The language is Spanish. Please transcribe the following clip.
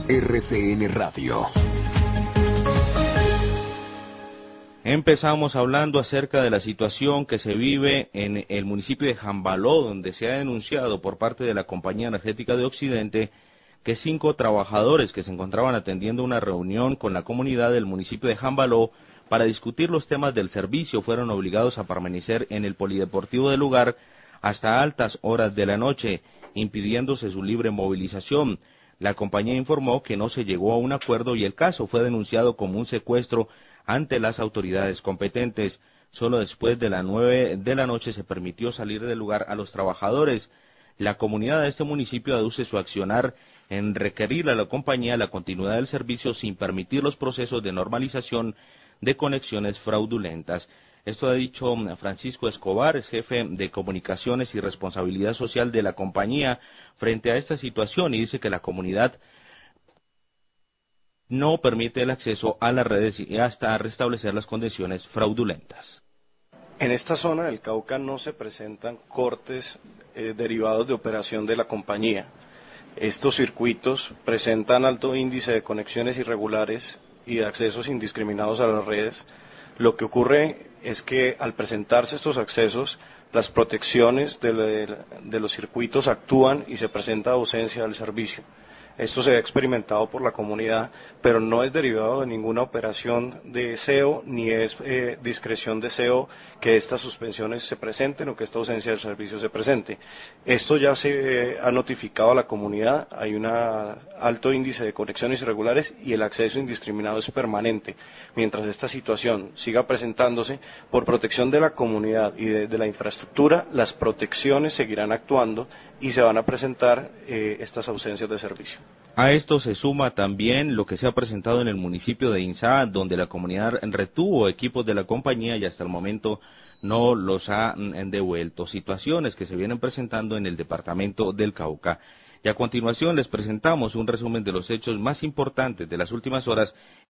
RCN Radio. Empezamos hablando acerca de la situación que se vive en el municipio de Jambaló, donde se ha denunciado por parte de la Compañía Energética de Occidente que 5 trabajadores que se encontraban atendiendo una reunión con la comunidad del municipio de Jambaló para discutir los temas del servicio fueron obligados a permanecer en el polideportivo del lugar hasta altas horas de la noche, impidiéndose su libre movilización. La compañía informó que no se llegó a un acuerdo y el caso fue denunciado como un secuestro ante las autoridades competentes. Solo después de las 9 de la noche se permitió salir del lugar a los trabajadores. La comunidad de este municipio aduce su accionar en requerir a la compañía la continuidad del servicio sin permitir los procesos de normalización de conexiones fraudulentas. Esto ha dicho Francisco Escobar, es jefe de comunicaciones y responsabilidad social de la compañía frente a esta situación, y dice que la comunidad no permite el acceso a las redes y hasta restablecer las condiciones fraudulentas. En esta zona del Cauca no se presentan cortes derivados de operación de la compañía. Estos circuitos presentan alto índice de conexiones irregulares y de accesos indiscriminados a las redes. Lo que ocurre es que al presentarse estos accesos, las protecciones de los circuitos actúan y se presenta ausencia del servicio. Esto se ha experimentado por la comunidad, pero no es derivado de ninguna operación de SEO, ni es discreción de SEO que estas suspensiones se presenten o que esta ausencia del servicio se presente. Esto ya se ha notificado a la comunidad, hay un alto índice de conexiones irregulares y el acceso indiscriminado es permanente. Mientras esta situación siga presentándose, por protección de la comunidad y de la infraestructura, las protecciones seguirán actuando y se van a presentar estas ausencias de servicio. A esto se suma también lo que se ha presentado en el municipio de Inzá, donde la comunidad retuvo equipos de la compañía y hasta el momento no los ha devuelto. Situaciones que se vienen presentando en el departamento del Cauca. Y a continuación les presentamos un resumen de los hechos más importantes de las últimas horas